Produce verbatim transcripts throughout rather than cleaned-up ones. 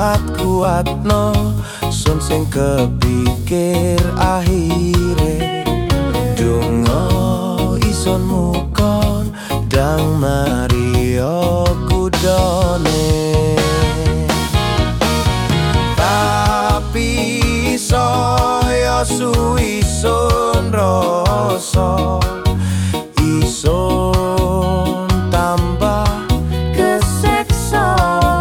kuat-kuatno sun sing kepikir akhire donga ison mukon dang mario kudone tapi saya suwi sun rasa ison tambah keseksa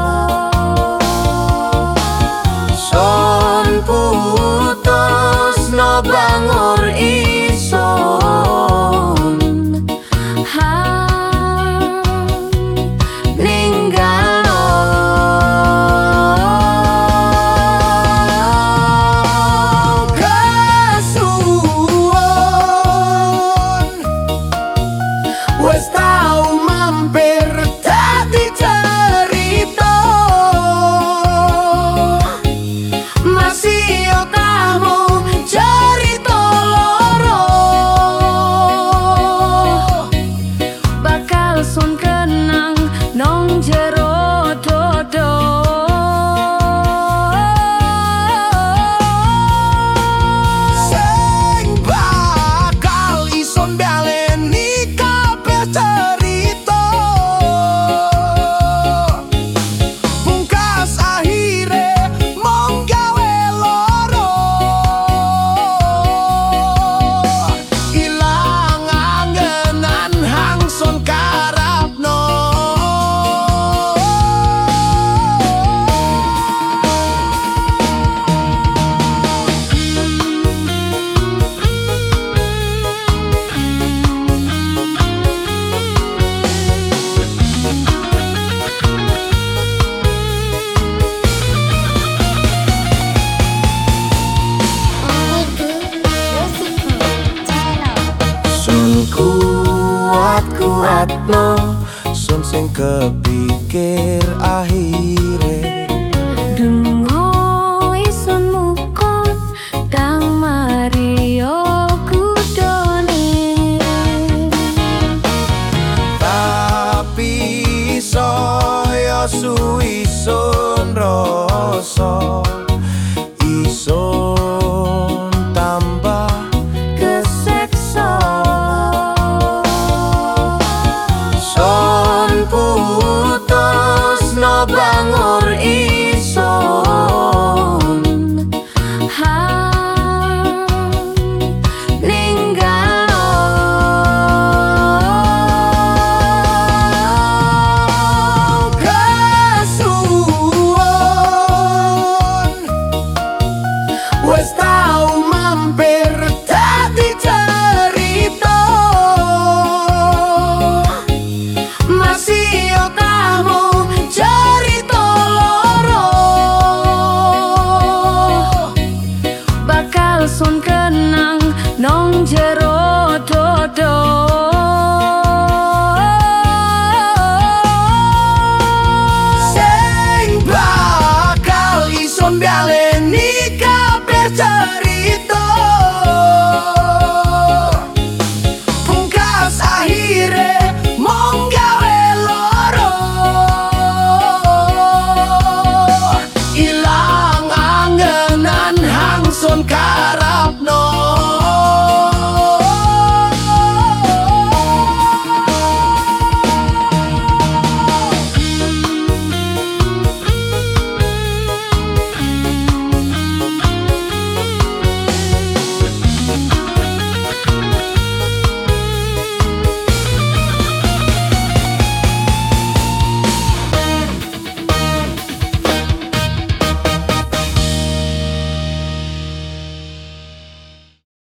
son putus no bangur ison han ninggal wes tau mampir dadi cerita masih yo kamu cerita loro bakal sun kenang nong jero dodo sing bakal ison baleni cerita pungkas akhire mong gawe loro ilang angenan hangson karapno kuat-kuatno sun sing kepikir akhire donga ison mukon dang mario kudone tapi saya suwi sun rasa ison tambah keseksa putus no bangur ison han ninggal kesuwun wes tau mampir dadi cerita masih yo kamu cerita loro bakal sun kenang nong jero dodo sing bakal ison baleni kabeh cerita